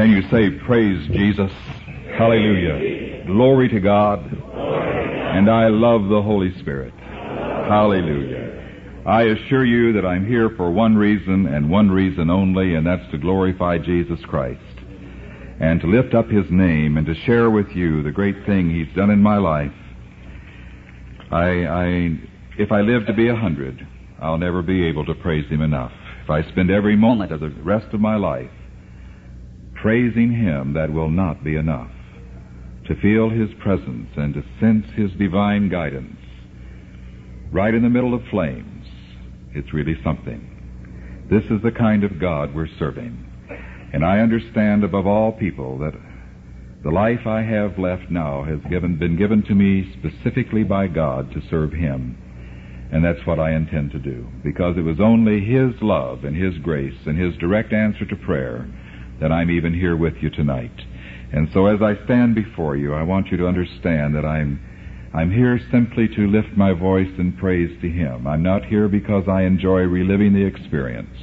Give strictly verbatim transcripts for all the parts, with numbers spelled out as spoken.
Can you say, praise Jesus? Hallelujah. Glory to God. And I love the Holy Spirit. Hallelujah. I assure you that I'm here for one reason and one reason only, and that's to glorify Jesus Christ and to lift up His name and to share with you the great thing He's done in my life. I, I, if I live to be a hundred, I'll never be able to praise Him enough. If I spend every moment of the rest of my life praising Him, that will not be enough. To feel His presence and to sense His divine guidance right in the middle of flames, it's really something. This is the kind of God we're serving. And I understand above all people that the life I have left now has given, been given to me specifically by God to serve Him. And that's what I intend to do, because it was only His love and His grace and His direct answer to prayer that I'm even here with you tonight. And so as I stand before you, I want you to understand that I'm I'm here simply to lift my voice in praise to Him. I'm not here because I enjoy reliving the experience.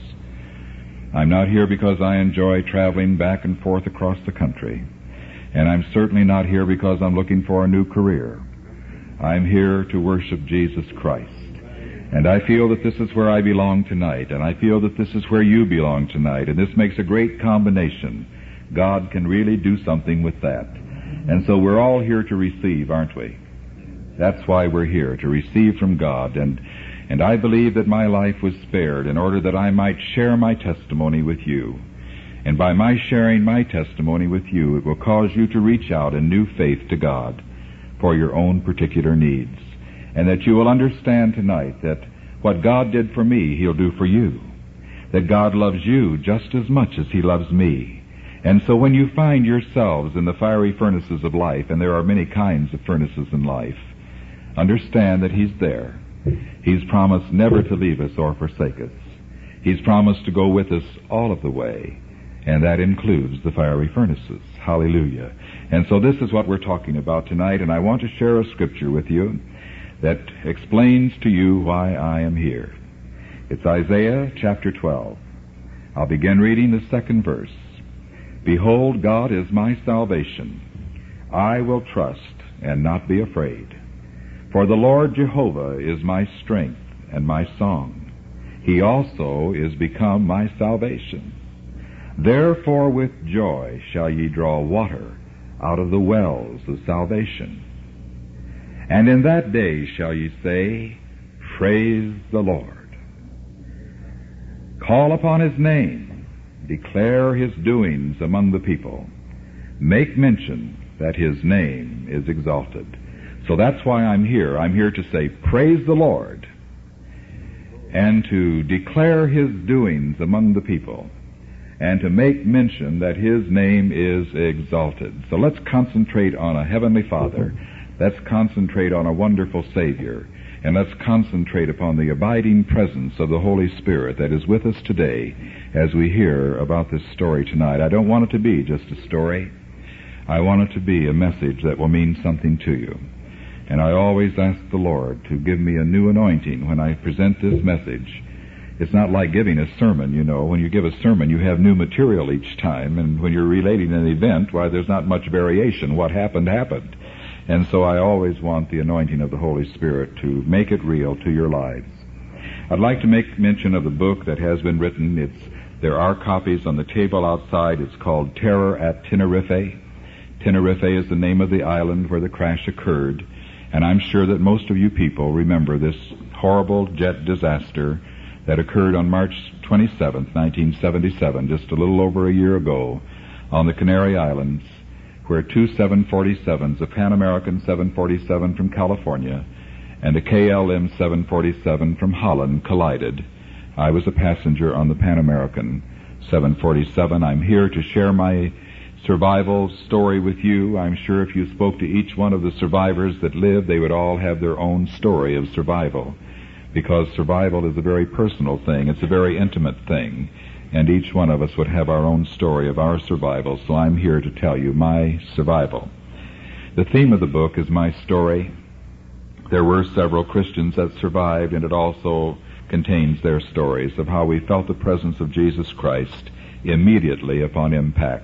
I'm not here because I enjoy traveling back and forth across the country. And I'm certainly not here because I'm looking for a new career. I'm here to worship Jesus Christ. And I feel that this is where I belong tonight, and I feel that this is where you belong tonight, and this makes a great combination. God can really do something with that. And so we're all here to receive, aren't we? That's why we're here, to receive from God. And, and I believe that my life was spared in order that I might share my testimony with you. And by my sharing my testimony with you, it will cause you to reach out in new faith to God for your own particular needs. And that you will understand tonight that what God did for me, He'll do for you. That God loves you just as much as He loves me. And so when you find yourselves in the fiery furnaces of life, and there are many kinds of furnaces in life, understand that He's there. He's promised never to leave us or forsake us. He's promised to go with us all of the way, and that includes the fiery furnaces. Hallelujah. And so this is what we're talking about tonight, and I want to share a scripture with you that explains to you why I am here. It's Isaiah chapter twelve. I'll begin reading the second verse. Behold, God is my salvation. I will trust and not be afraid. For the Lord Jehovah is my strength and my song. He also is become my salvation. Therefore with joy shall ye draw water out of the wells of salvation. And in that day shall ye say, Praise the Lord. Call upon His name, declare His doings among the people. Make mention that His name is exalted. So that's why I'm here. I'm here to say, Praise the Lord, and to declare His doings among the people, and to make mention that His name is exalted. So let's concentrate on a Heavenly Father. Let's concentrate on a wonderful Savior. And let's concentrate upon the abiding presence of the Holy Spirit that is with us today as we hear about this story tonight. I don't want it to be just a story. I want it to be a message that will mean something to you. And I always ask the Lord to give me a new anointing when I present this message. It's not like giving a sermon, you know. When you give a sermon, you have new material each time. And when you're relating an event, why, there's not much variation. What happened, happened. And so I always want the anointing of the Holy Spirit to make it real to your lives. I'd like to make mention of the book that has been written. It's there are copies on the table outside. It's called Terror at Tenerife. Tenerife is the name of the island where the crash occurred. And I'm sure that most of you people remember this horrible jet disaster that occurred on March twenty-seventh, nineteen seventy-seven, just a little over a year ago, on the Canary Islands, where two seven forty-sevens, a Pan American seven forty-seven from California and a K L M seven forty-seven from Holland collided. I was a passenger on the Pan American seven forty-seven. I'm here to share my survival story with you. I'm sure if you spoke to each one of the survivors that lived, they would all have their own story of survival, because survival is a very personal thing. It's a very intimate thing. And each one of us would have our own story of our survival, so I'm here to tell you my survival. The theme of the book is my story. There were several Christians that survived, and it also contains their stories of how we felt the presence of Jesus Christ immediately upon impact.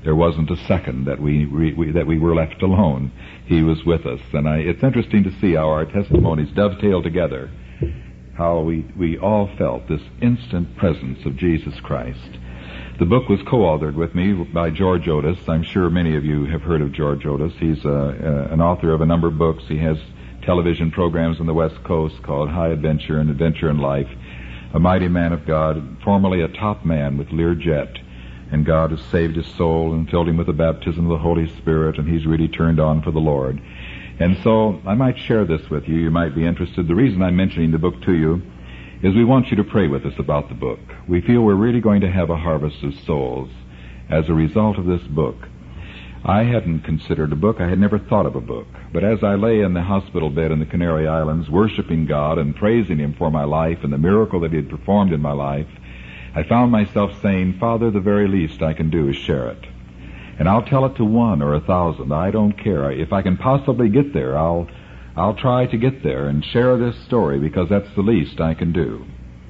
There wasn't a second that we, we that we were left alone. He was with us. And I, it's interesting to see how our testimonies dovetail together, how we, we all felt this instant presence of Jesus Christ. The book was co-authored with me by George Otis. I'm sure many of you have heard of George Otis. He's a, a, an author of a number of books. He has television programs on the West Coast called High Adventure and Adventure in Life. A mighty man of God, formerly a top man with Learjet. And God has saved his soul and filled him with the baptism of the Holy Spirit, and he's really turned on for the Lord. And so I might share this with you. You might be interested. The reason I'm mentioning the book to you is we want you to pray with us about the book. We feel we're really going to have a harvest of souls as a result of this book. I hadn't considered a book. I had never thought of a book. But as I lay in the hospital bed in the Canary Islands, worshiping God and praising Him for my life and the miracle that He had performed in my life, I found myself saying, Father, the very least I can do is share it. And I'll tell it to one or a thousand. I don't care. If I can possibly get there, I'll I'll try to get there and share this story, because that's the least I can do.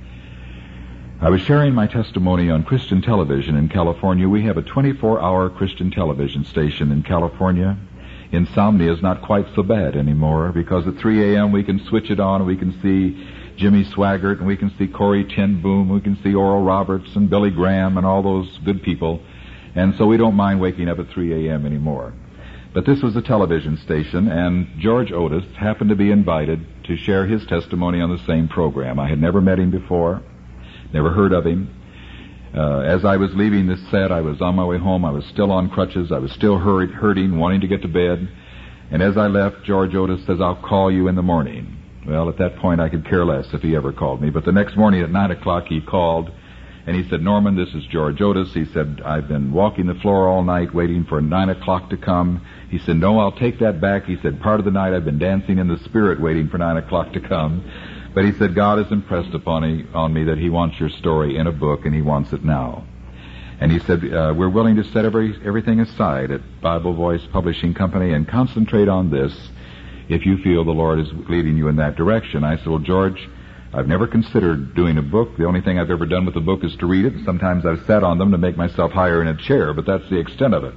I was sharing my testimony on Christian television in California. We have a twenty-four hour Christian television station in California. Insomnia is not quite so bad anymore, because at three a.m. we can switch it on and we can see Jimmy Swaggart, and we can see Corrie ten Boom, we can see Oral Roberts and Billy Graham and all those good people. And so we don't mind waking up at three a.m. anymore. But this was a television station, and George Otis happened to be invited to share his testimony on the same program. I had never met him before, never heard of him. Uh, as I was leaving this set, I was on my way home. I was still on crutches. I was still hurried, hurting, wanting to get to bed. And as I left, George Otis says, I'll call you in the morning. Well, at that point, I could care less if he ever called me. But the next morning at nine o'clock, he called, and he said, Norman, this is George Otis. He said, I've been walking the floor all night waiting for nine o'clock to come. He said, no, I'll take that back. He said, part of the night I've been dancing in the Spirit waiting for nine o'clock to come. But he said, God has impressed upon me, on me that He wants your story in a book, and He wants it now. And he said, uh, we're willing to set every, everything aside at Bible Voice Publishing Company and concentrate on this if you feel the Lord is leading you in that direction. I said, well, George, I've never considered doing a book. The only thing I've ever done with a book is to read it. Sometimes I've sat on them to make myself higher in a chair, but that's the extent of it.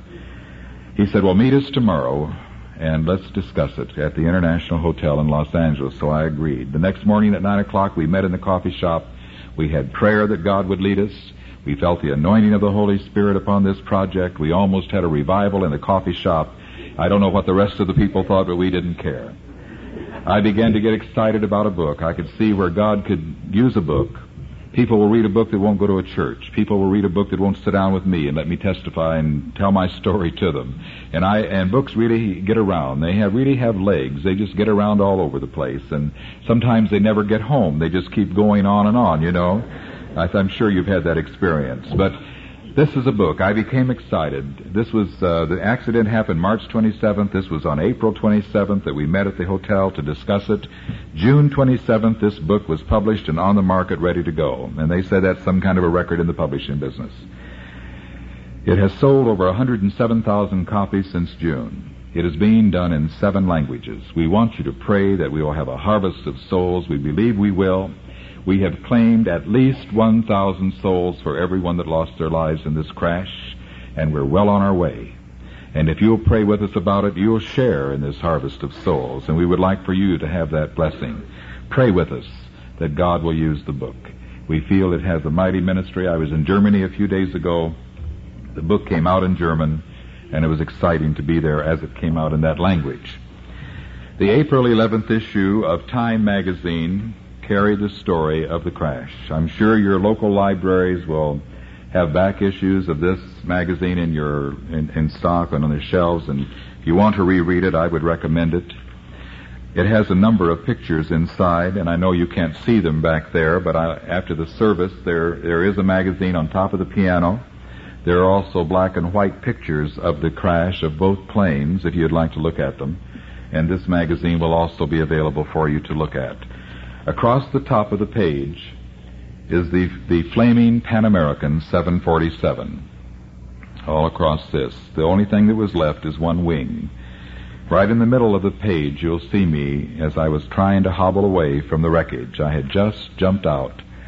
He said, well, meet us tomorrow, and let's discuss it at the International Hotel in Los Angeles. So I agreed. The next morning at nine o'clock, we met in the coffee shop. We had prayer that God would lead us. We felt the anointing of the Holy Spirit upon this project. We almost had a revival in the coffee shop. I don't know what the rest of the people thought, but we didn't care. I began to get excited about a book. I could see where God could use a book. People will read a book that won't go to a church. People will read a book that won't sit down with me and let me testify and tell my story to them. And I and books really get around. They have really have legs. They just get around all over the place. And sometimes they never get home. They just keep going on and on, you know. I'm sure you've had that experience. But this is a book. I became excited. This was, uh, the accident happened March twenty-seventh. This was on April twenty-seventh that we met at the hotel to discuss it. June twenty-seventh, this book was published and on the market, ready to go. And they said that's some kind of a record in the publishing business. It has sold over one hundred seven thousand copies since June. It is being done in seven languages. We want you to pray that we will have a harvest of souls. We believe we will. We have claimed at least one thousand souls for everyone that lost their lives in this crash, and we're well on our way. And if you'll pray with us about it, you'll share in this harvest of souls, and we would like for you to have that blessing. Pray with us that God will use the book. We feel it has a mighty ministry. I was in Germany a few days ago. The book came out in German, and it was exciting to be there as it came out in that language. The April eleventh issue of Time magazine carried the story of the crash. I'm sure your local libraries will have back issues of this magazine in your in, in stock and on the shelves, and if you want to reread it, I would recommend it. It has a number of pictures inside, and I know you can't see them back there, but I, after the service, there there is a magazine on top of the piano. There are also black and white pictures of the crash of both planes, if you'd like to look at them, and this magazine will also be available for you to look at. Across the top of the page is the the flaming Pan American seven forty-seven. All across this. The only thing that was left is one wing. Right in the middle of the page, you'll see me as I was trying to hobble away from the wreckage. I had just jumped out,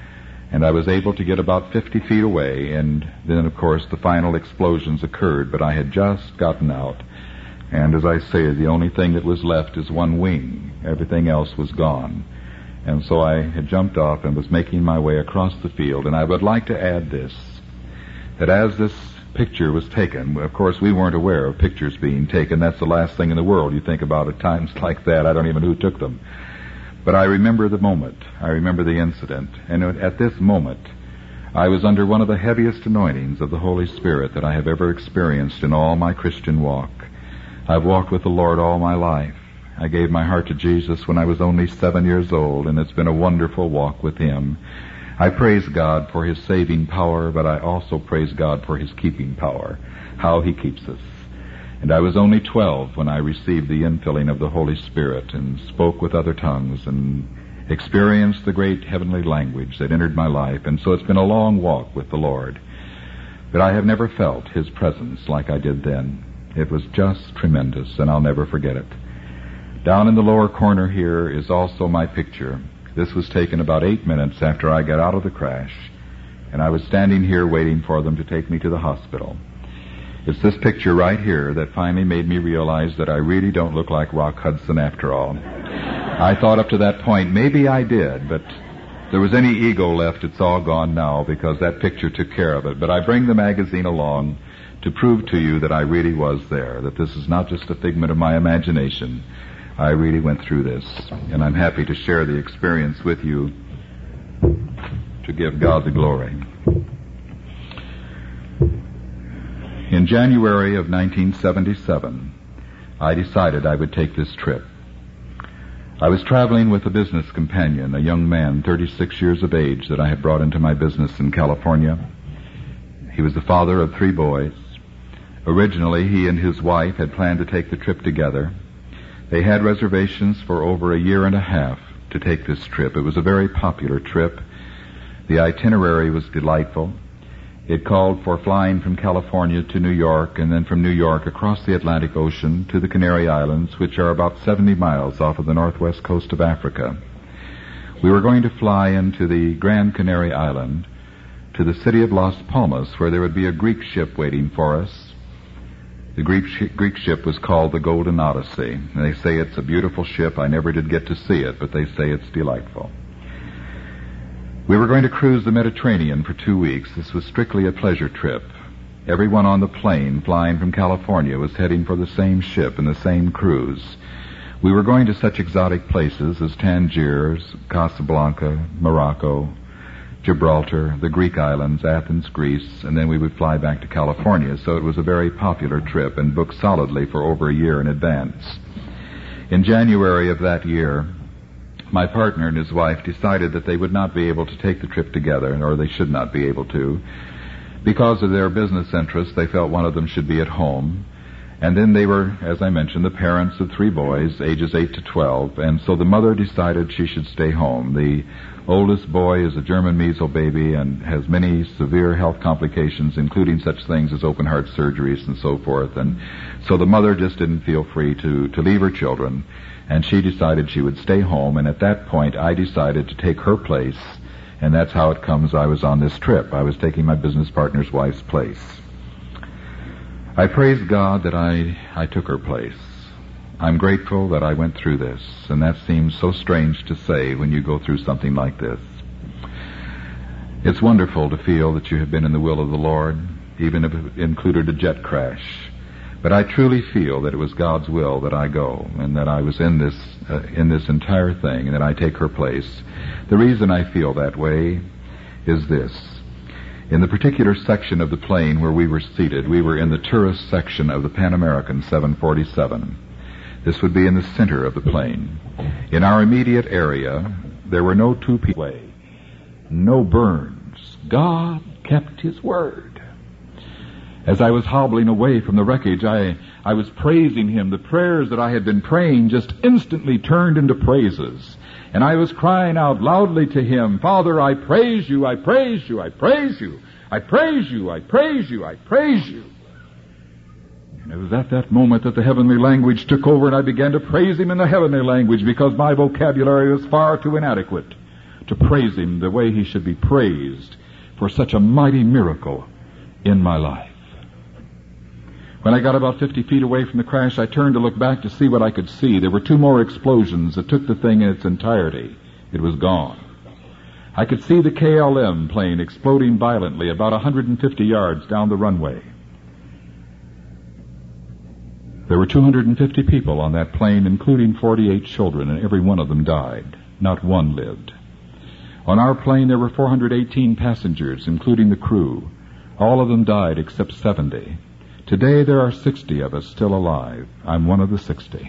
And I was able to get about fifty feet away, and then, of course, the final explosions occurred, but I had just gotten out. And as I say, the only thing that was left is one wing. Everything else was gone. And so I had jumped off and was making my way across the field. And I would like to add this, that as this picture was taken, of course, we weren't aware of pictures being taken. That's the last thing in the world you think about at times like that. I don't even know who took them. But I remember the moment. I remember the incident. And at this moment, I was under one of the heaviest anointings of the Holy Spirit that I have ever experienced in all my Christian walk. I've walked with the Lord all my life. I gave my heart to Jesus when I was only seven years old, and it's been a wonderful walk with Him. I praise God for His saving power, but I also praise God for His keeping power, how He keeps us. And I was only twelve when I received the infilling of the Holy Spirit and spoke with other tongues and experienced the great heavenly language that entered my life. And so it's been a long walk with the Lord. But I have never felt His presence like I did then. It was just tremendous, and I'll never forget it. Down in the lower corner here is also my picture. This was taken about eight minutes after I got out of the crash, and I was standing here waiting for them to take me to the hospital. It's this picture right here that finally made me realize that I really don't look like Rock Hudson after all. I thought up to that point, maybe I did, but if there was any ego left, it's all gone now because that picture took care of it. But I bring the magazine along to prove to you that I really was there, that this is not just a figment of my imagination. I really went through this, and I'm happy to share the experience with you to give God the glory. In January of nineteen seventy-seven, I decided I would take this trip. I was traveling with a business companion, a young man, thirty-six years of age, that I had brought into my business in California. He was the father of three boys. Originally, he and his wife had planned to take the trip together. They had reservations for over a year and a half to take this trip. It was a very popular trip. The itinerary was delightful. It called for flying from California to New York, and then from New York across the Atlantic Ocean to the Canary Islands, which are about seventy miles off of the northwest coast of Africa. We were going to fly into the Grand Canary Island to the city of Las Palmas, where there would be a Greek ship waiting for us. The Greek, sh- Greek ship was called the Golden Odyssey. And they say it's a beautiful ship. I never did get to see it, but they say it's delightful. We were going to cruise the Mediterranean for two weeks. This was strictly a pleasure trip. Everyone on the plane flying from California was heading for the same ship and the same cruise. We were going to such exotic places as Tangiers, Casablanca, Morocco, Gibraltar, the Greek islands, Athens, Greece, and then we would fly back to California. So it was a very popular trip and booked solidly for over a year in advance. In January of that year, my partner and his wife decided that they would not be able to take the trip together, or they should not be able to. Because of their business interests, they felt one of them should be at home. And then they were, as I mentioned, the parents of three boys, ages eight to twelve, and so the mother decided she should stay home. The oldest boy is a German measles baby and has many severe health complications, including such things as open heart surgeries and so forth. And so the mother just didn't feel free to, to leave her children, and she decided she would stay home. And at that point, I decided to take her place, and that's how it comes I was on this trip. I was taking my business partner's wife's place. I praise God that I, I took her place. I'm grateful that I went through this, and that seems so strange to say when you go through something like this. It's wonderful to feel that you have been in the will of the Lord, even if it included a jet crash. But I truly feel that it was God's will that I go, and that I was in this uh, in this entire thing, and that I take her place. The reason I feel that way is this. In the particular section of the plane where we were seated, we were in the tourist section of the Pan American seven forty-seven. This would be in the center of the plane. In our immediate area, there were no two people. No burns. God kept His word. As I was hobbling away from the wreckage, I, I was praising Him. The prayers that I had been praying just instantly turned into praises. And I was crying out loudly to Him, Father, I praise You, I praise You, I praise You, I praise You, I praise You, I praise You. And it was at that moment that the heavenly language took over, and I began to praise Him in the heavenly language because my vocabulary was far too inadequate to praise Him the way He should be praised for such a mighty miracle in my life. When I got about fifty feet away from the crash, I turned to look back to see what I could see. There were two more explosions that took the thing in its entirety. It was gone. I could see the K L M plane exploding violently about one hundred fifty yards down the runway. There were two hundred fifty people on that plane, including forty-eight children, and every one of them died. Not one lived. On our plane, there were four hundred eighteen passengers, including the crew. All of them died except seventy. Today, there are sixty of us still alive. I'm one of the sixty.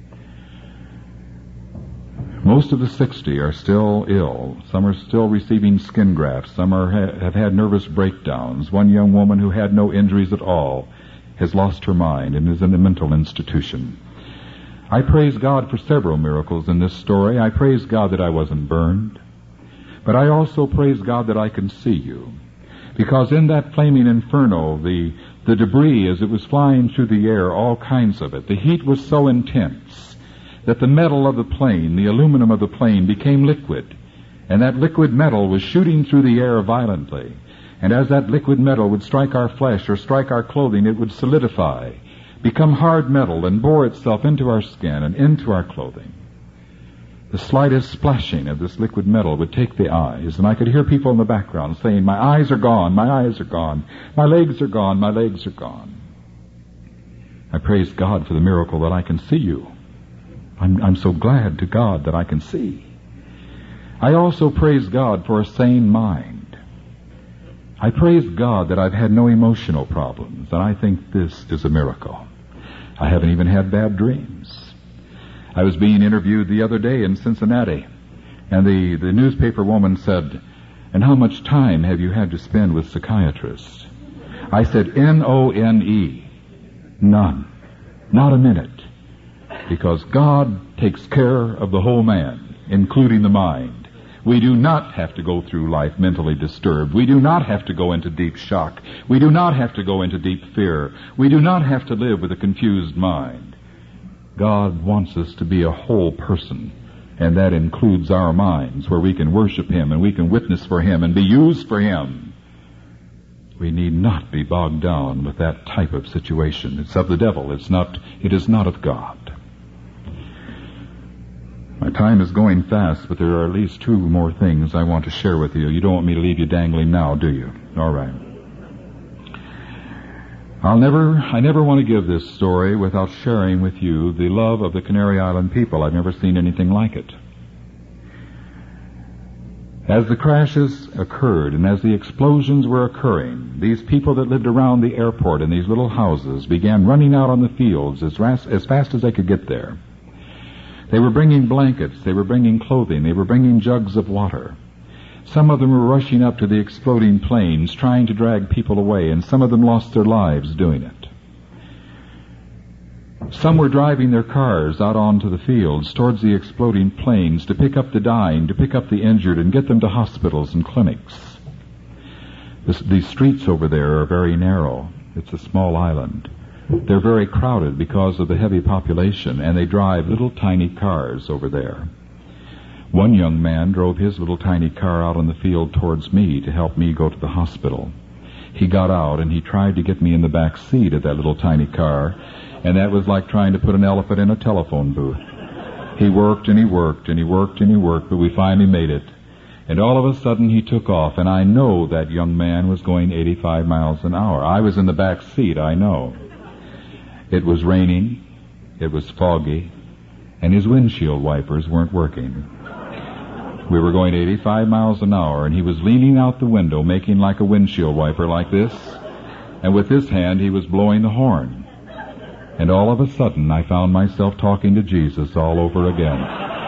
Most of the sixty are still ill. Some are still receiving skin grafts. Some are, have had nervous breakdowns. One young woman who had no injuries at all has lost her mind and is in a mental institution. I praise God for several miracles in this story. I praise God that I wasn't burned. But I also praise God that I can see you. Because in that flaming inferno, the, the debris as it was flying through the air, all kinds of it, the heat was so intense that the metal of the plane, the aluminum of the plane, became liquid. And that liquid metal was shooting through the air violently. And as that liquid metal would strike our flesh or strike our clothing, it would solidify, become hard metal, and bore itself into our skin and into our clothing. The slightest splashing of this liquid metal would take the eyes, and I could hear people in the background saying, "My eyes are gone, my eyes are gone, my legs are gone, my legs are gone." I praise God for the miracle that I can see you. I'm, I'm so glad to God that I can see. I also praise God for a sane mind. I praise God that I've had no emotional problems, and I think this is a miracle. I haven't even had bad dreams. I was being interviewed the other day in Cincinnati, and the, the newspaper woman said, "And how much time have you had to spend with psychiatrists?" I said, N O N E. None. Not a minute. Because God takes care of the whole man, including the mind. We do not have to go through life mentally disturbed. We do not have to go into deep shock. We do not have to go into deep fear. We do not have to live with a confused mind. God wants us to be a whole person, and that includes our minds, where we can worship Him and we can witness for Him and be used for Him. We need not be bogged down with that type of situation. It's of the devil. It's not, it is not of God. My time is going fast, but there are at least two more things I want to share with you. You don't want me to leave you dangling now, do you? All right. I'll never, I never want to give this story without sharing with you the love of the Canary Island people. I've never seen anything like it. As the crashes occurred and as the explosions were occurring, these people that lived around the airport in these little houses began running out on the fields as, ras- as fast as they could get there. They were bringing blankets, they were bringing clothing, they were bringing jugs of water. Some of them were rushing up to the exploding planes, trying to drag people away, and some of them lost their lives doing it. Some were driving their cars out onto the fields towards the exploding planes to pick up the dying, to pick up the injured, and get them to hospitals and clinics. This, these streets over there are very narrow. It's a small island. They're very crowded because of the heavy population, and they drive little tiny cars over there. One young man drove his little tiny car out on the field towards me to help me go to the hospital. He got out and he tried to get me in the back seat of that little tiny car, and that was like trying to put an elephant in a telephone booth. He worked and he worked and he worked and he worked, but we finally made it. And all of a sudden he took off, and I know that young man was going eighty-five miles an hour. I was in the back seat, I know. It was raining, it was foggy, and his windshield wipers weren't working. We were going eighty-five miles an hour, and he was leaning out the window, making like a windshield wiper like this, and with this hand he was blowing the horn. And all of a sudden I found myself talking to Jesus all over again.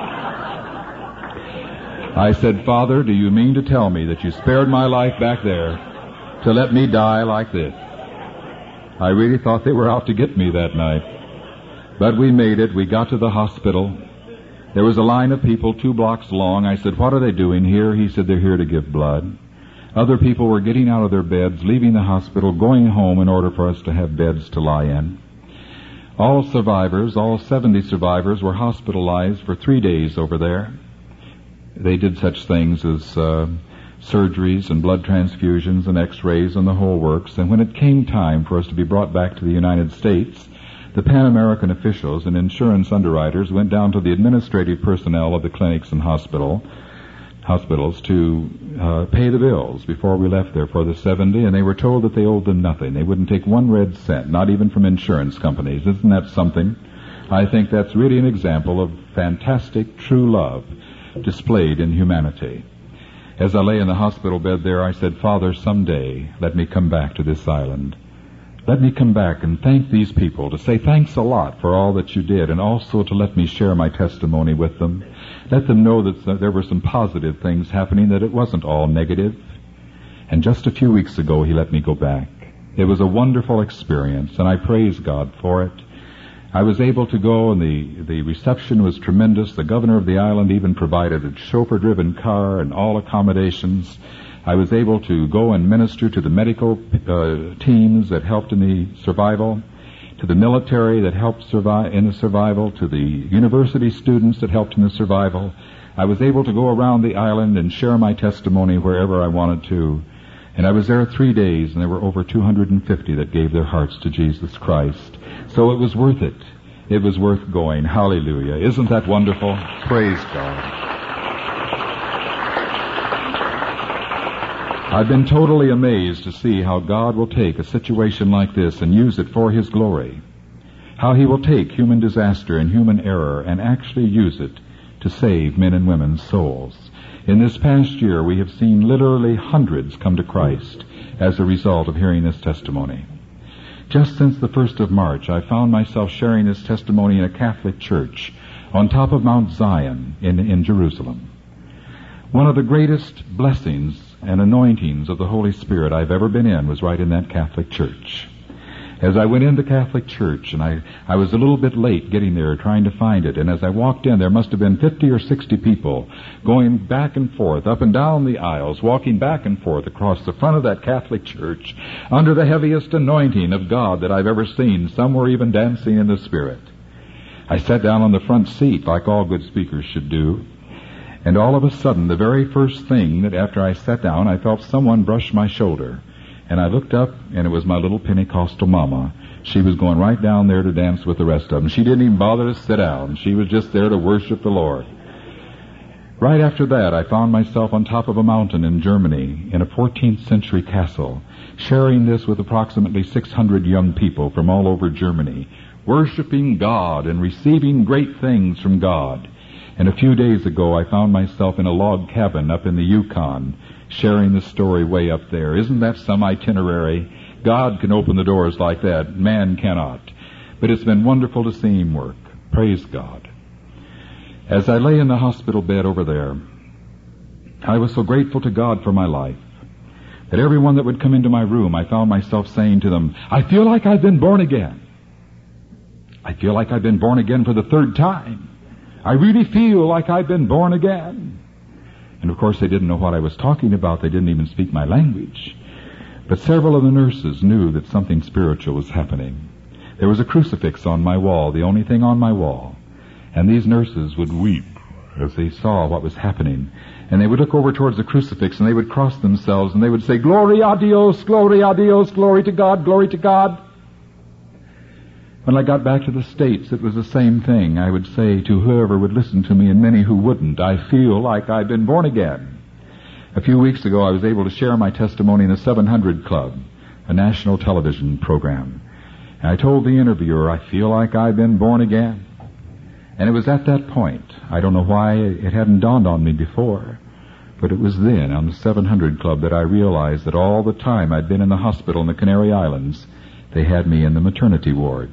I said, "Father, do you mean to tell me that you spared my life back there to let me die like this?" I really thought they were out to get me that night. But we made it. We got to the hospital. There was a line of people two blocks long. I said, "What are they doing here?" He said, "They're here to give blood." Other people were getting out of their beds, leaving the hospital, going home in order for us to have beds to lie in. All survivors, all seventy survivors, were hospitalized for three days over there. they did such things as uh, surgeries and blood transfusions and x-rays and the whole works. And when it came time for us to be brought back to the United States, the Pan American officials and insurance underwriters went down to the administrative personnel of the clinics and hospital hospitals to uh, pay the bills before we left there for the seventy, and they were told that they owed them nothing. They wouldn't take one red cent, not even from insurance companies. Isn't that something? I think that's really an example of fantastic, true love displayed in humanity. As I lay in the hospital bed there, I said, Father, someday let me come back to this island. Let me come back and thank these people, to say thanks a lot for all that you did, and also to let me share my testimony with them. Let them know that there were some positive things happening, that it wasn't all negative. And just a few weeks ago, he let me go back. It was a wonderful experience, and I praise God for it. I was able to go, and the, the reception was tremendous. The governor of the island even provided a chauffeur-driven car and all accommodations. I was able to go and minister to the medical uh, teams that helped in the survival, to the military that helped survive in the survival, to the university students that helped in the survival. I was able to go around the island and share my testimony wherever I wanted to. And I was there three days, and there were over two hundred fifty that gave their hearts to Jesus Christ. So it was worth it. It was worth going. Hallelujah. Isn't that wonderful? Praise God. I've been totally amazed to see how God will take a situation like this and use it for His glory. How He will take human disaster and human error and actually use it to save men and women's souls. In this past year, we have seen literally hundreds come to Christ as a result of hearing this testimony. Just since the first of March, I found myself sharing this testimony in a Catholic church on top of Mount Zion in, in Jerusalem. One of the greatest blessings and anointings of the Holy Spirit I've ever been in was right in that Catholic church. As I went into Catholic church, and I, I was a little bit late getting there trying to find it, and as I walked in, there must have been fifty or sixty people going back and forth, up and down the aisles, walking back and forth across the front of that Catholic church under the heaviest anointing of God that I've ever seen. Some were even dancing in the Spirit. I sat down on the front seat like all good speakers should do. And all of a sudden, the very first thing that after I sat down, I felt someone brush my shoulder. And I looked up, and it was my little Pentecostal mama. She was going right down there to dance with the rest of them. She didn't even bother to sit down. She was just there to worship the Lord. Right after that, I found myself on top of a mountain in Germany in a fourteenth century castle, sharing this with approximately six hundred young people from all over Germany, worshiping God and receiving great things from God. And a few days ago, I found myself in a log cabin up in the Yukon, sharing the story way up there. Isn't that some itinerary? God can open the doors like that. Man cannot. But it's been wonderful to see Him work. Praise God. As I lay in the hospital bed over there, I was so grateful to God for my life that everyone that would come into my room, I found myself saying to them, I feel like I've been born again. I feel like I've been born again for the third time. I really feel like I've been born again. And of course they didn't know what I was talking about. They didn't even speak my language. But several of the nurses knew that something spiritual was happening. There was a crucifix on my wall, the only thing on my wall. And these nurses would weep as they saw what was happening. And they would look over towards the crucifix and they would cross themselves and they would say, Gloria a Dios, Gloria a Dios, glory to God, glory to God. When I got back to the States, it was the same thing. I would say to whoever would listen to me and many who wouldn't, I feel like I've been born again. A few weeks ago, I was able to share my testimony in the seven hundred Club, a national television program. And I told the interviewer, I feel like I've been born again. And it was at that point, I don't know why it hadn't dawned on me before, but it was then on the seven hundred Club that I realized that all the time I'd been in the hospital in the Canary Islands, they had me in the maternity ward.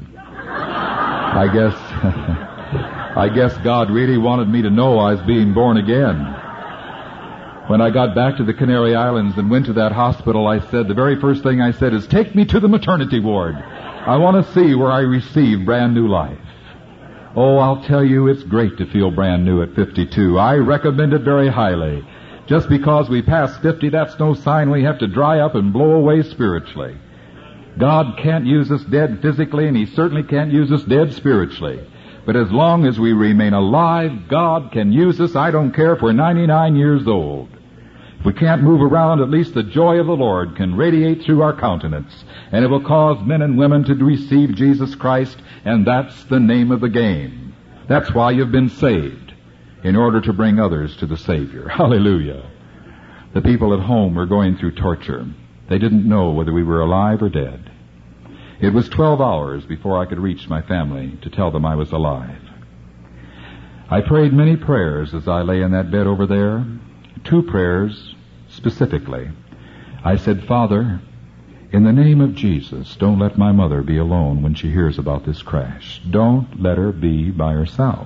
I guess, I guess God really wanted me to know I was being born again. When I got back to the Canary Islands and went to that hospital, I said, the very first thing I said is, take me to the maternity ward. I want to see where I receive brand new life. Oh, I'll tell you, it's great to feel brand new at fifty-two. I recommend it very highly. Just because we pass fifty, that's no sign we have to dry up and blow away spiritually. God can't use us dead physically, and He certainly can't use us dead spiritually. But as long as we remain alive, God can use us. I don't care if we're ninety-nine years old. If we can't move around, at least the joy of the Lord can radiate through our countenance, and it will cause men and women to receive Jesus Christ, and that's the name of the game. That's why you've been saved, in order to bring others to the Savior. Hallelujah. The people at home were going through torture. They didn't know whether we were alive or dead. It was twelve hours before I could reach my family to tell them I was alive. I prayed many prayers as I lay in that bed over there. Two prayers specifically. I said, Father, in the name of Jesus, don't let my mother be alone when she hears about this crash. Don't let her be by herself.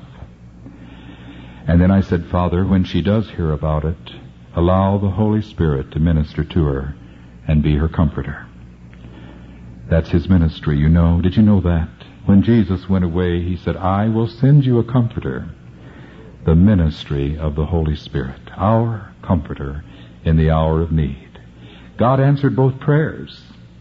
And then I said, Father, when she does hear about it, allow the Holy Spirit to minister to her and be her comforter. That's his ministry, you know. Did you know that? When Jesus went away, he said, I will send you a comforter, the ministry of the Holy Spirit, our comforter in the hour of need. God answered both prayers.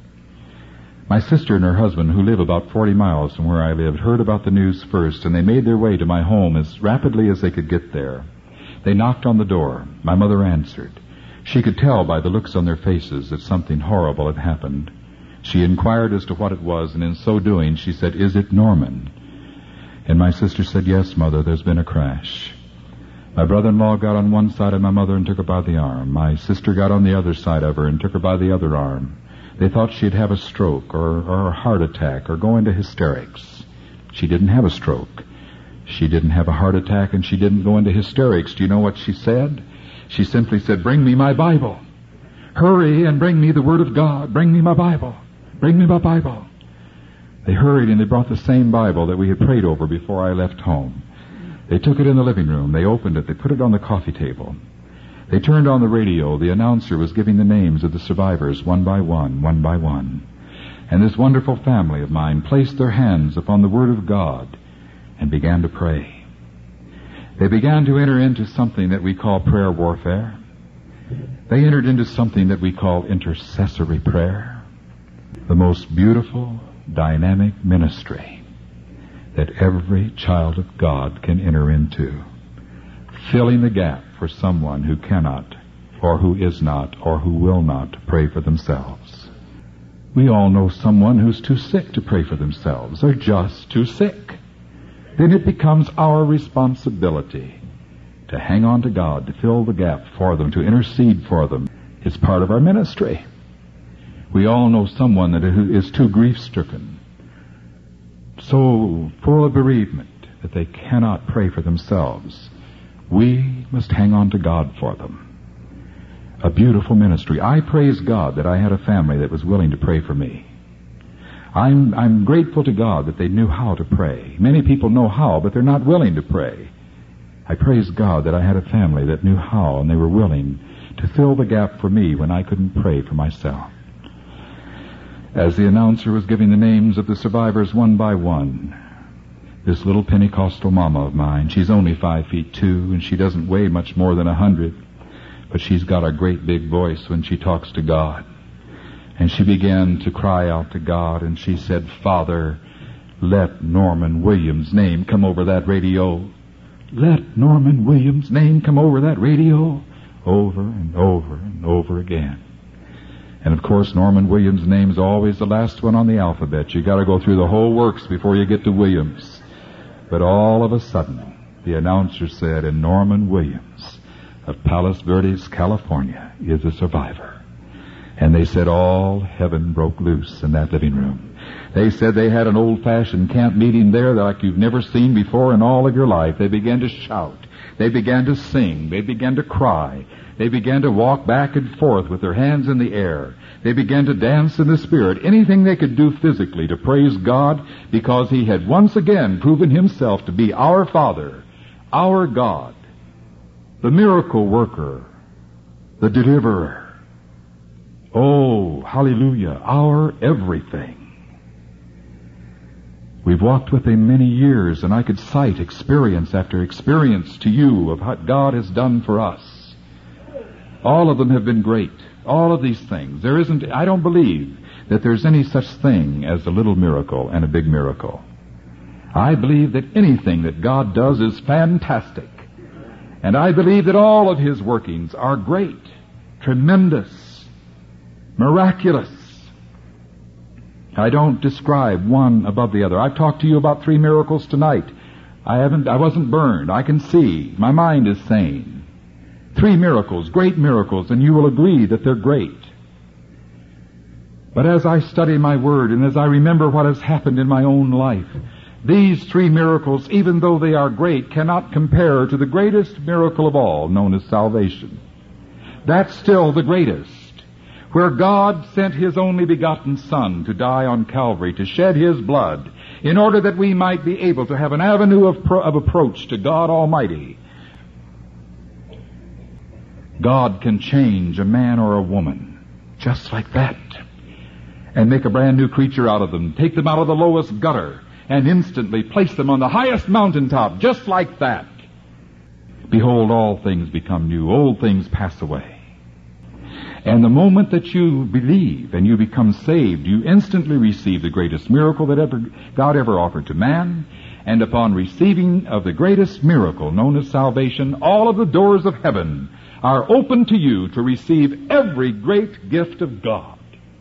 My sister and her husband, who live about forty miles from where I lived, heard about the news first, and they made their way to my home as rapidly as they could get there. They knocked on the door. My mother answered. She could tell by the looks on their faces that something horrible had happened. She inquired as to what it was, and in so doing, she said, Is it Norman? And my sister said, Yes, Mother, there's been a crash. My brother-in-law got on one side of my mother and took her by the arm. My sister got on the other side of her and took her by the other arm. They thought she'd have a stroke or, or a heart attack or go into hysterics. She didn't have a stroke. She didn't have a heart attack, and she didn't go into hysterics. Do you know what she said? She simply said, Bring me my Bible. Hurry and bring me the Word of God. Bring me my Bible. Bring me my Bible. They hurried and they brought the same Bible that we had prayed over before I left home. They took it in the living room. They opened it. They put it on the coffee table. They turned on the radio. The announcer was giving the names of the survivors one by one, one by one. And this wonderful family of mine placed their hands upon the Word of God and began to pray. They began to enter into something that we call prayer warfare. They entered into something that we call intercessory prayer. The most beautiful, dynamic ministry that every child of God can enter into, filling the gap for someone who cannot, or who is not, or who will not pray for themselves. We all know someone who's too sick to pray for themselves. They're just too sick. Then it becomes our responsibility to hang on to God, to fill the gap for them, to intercede for them. It's part of our ministry. We all know someone that is too grief-stricken, so full of bereavement that they cannot pray for themselves. We must hang on to God for them. A beautiful ministry. I praise God that I had a family that was willing to pray for me. I'm, I'm grateful to God that they knew how to pray. Many people know how, but they're not willing to pray. I praise God that I had a family that knew how, and they were willing to fill the gap for me when I couldn't pray for myself. As the announcer was giving the names of the survivors one by one, this little Pentecostal mama of mine, she's only five feet two, and she doesn't weigh much more than a hundred, but she's got a great big voice when she talks to God. And she began to cry out to God, and she said, Father, let Norman Williams' name come over that radio. Let Norman Williams' name come over that radio. Over and over and over again. And of course, Norman Williams' name is always the last one on the alphabet. You got to go through the whole works before you get to Williams. But all of a sudden, the announcer said, and Norman Williams of Palos Verdes, California, is a survivor. And they said all heaven broke loose in that living room. They said they had an old-fashioned camp meeting there like you've never seen before in all of your life. They began to shout. They began to sing. They began to cry. They began to walk back and forth with their hands in the air. They began to dance in the Spirit. Anything they could do physically to praise God, because He had once again proven Himself to be our Father, our God, the miracle worker, the deliverer. Oh, hallelujah, our everything. We've walked with Him many years, and I could cite experience after experience to you of what God has done for us. All of them have been great. All of these things. There isn't, I don't believe that there's any such thing as a little miracle and a big miracle. I believe that anything that God does is fantastic. And I believe that all of His workings are great, tremendous, miraculous. I don't describe one above the other. I've talked to you about three miracles tonight. I haven't, I wasn't burned. I can see. My mind is sane. Three miracles, great miracles, and you will agree that they're great. But as I study my Word and as I remember what has happened in my own life, these three miracles, even though they are great, cannot compare to the greatest miracle of all, known as salvation. That's still the greatest, where God sent His only begotten Son to die on Calvary, to shed His blood, in order that we might be able to have an avenue of, pro- of approach to God Almighty. God can change a man or a woman just like that and make a brand new creature out of them, take them out of the lowest gutter, and instantly place them on the highest mountaintop, just like that. Behold, all things become new. Old things pass away. And the moment that you believe and you become saved, you instantly receive the greatest miracle that ever God ever offered to man. And upon receiving of the greatest miracle known as salvation, all of the doors of heaven are open to you to receive every great gift of God.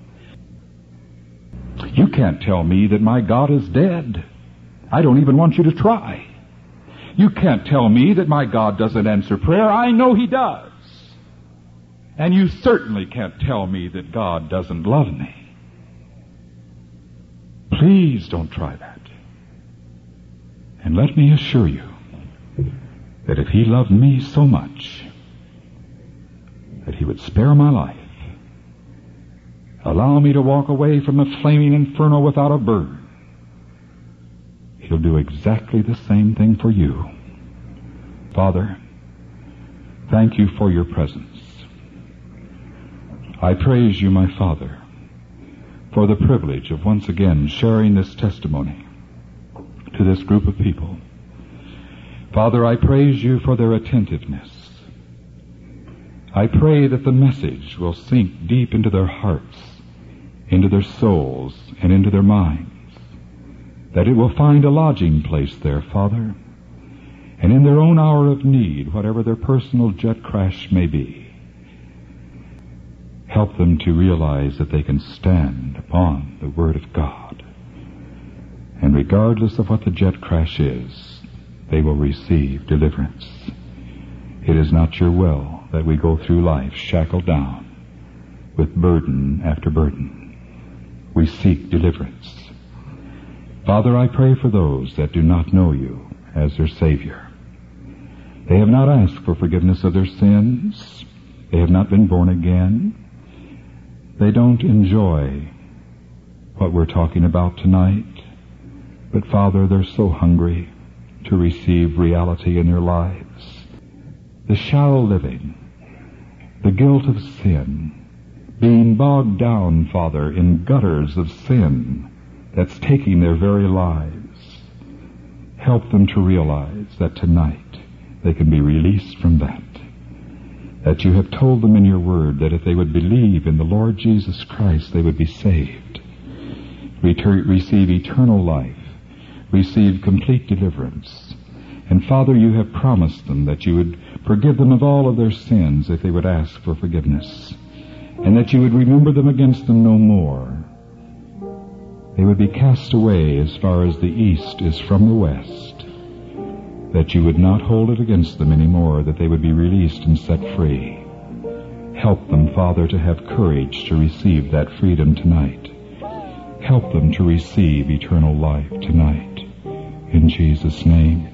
You can't tell me that my God is dead. I don't even want you to try. You can't tell me that my God doesn't answer prayer. I know He does. And you certainly can't tell me that God doesn't love me. Please don't try that. And let me assure you that if He loved me so much that He would spare my life, allow me to walk away from a flaming inferno without a burn, He'll do exactly the same thing for you. Father, thank You for Your presence. I praise You, my Father, for the privilege of once again sharing this testimony to this group of people. Father, I praise You for their attentiveness. I pray that the message will sink deep into their hearts, into their souls, and into their minds, that it will find a lodging place there, Father, and in their own hour of need, whatever their personal jet crash may be, help them to realize that they can stand upon the Word of God. And regardless of what the jet crash is, they will receive deliverance. It is not Your will that we go through life shackled down with burden after burden. We seek deliverance. Father, I pray for those that do not know You as their Savior. They have not asked for forgiveness of their sins. They have not been born again. They don't enjoy what we're talking about tonight. But Father, they're so hungry to receive reality in their lives. The shallow living, the guilt of sin, being bogged down, Father, in gutters of sin that's taking their very lives. Help them to realize that tonight they can be released from that. That You have told them in Your Word that if they would believe in the Lord Jesus Christ, they would be saved, Retur- receive eternal life, receive complete deliverance. And Father, You have promised them that You would forgive them of all of their sins if they would ask for forgiveness, and that You would remember them against them no more. They would be cast away as far as the east is from the west, that You would not hold it against them anymore, that they would be released and set free. Help them, Father, to have courage to receive that freedom tonight. Help them to receive eternal life tonight. In Jesus' name.